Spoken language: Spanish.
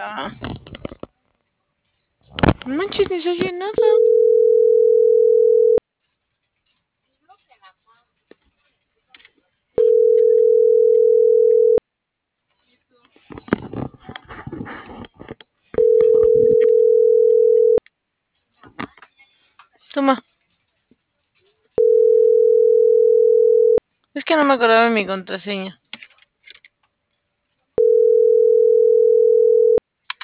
ya. No manches, ni se oye nada. Toma. Es que no me acordaba de mi contraseña.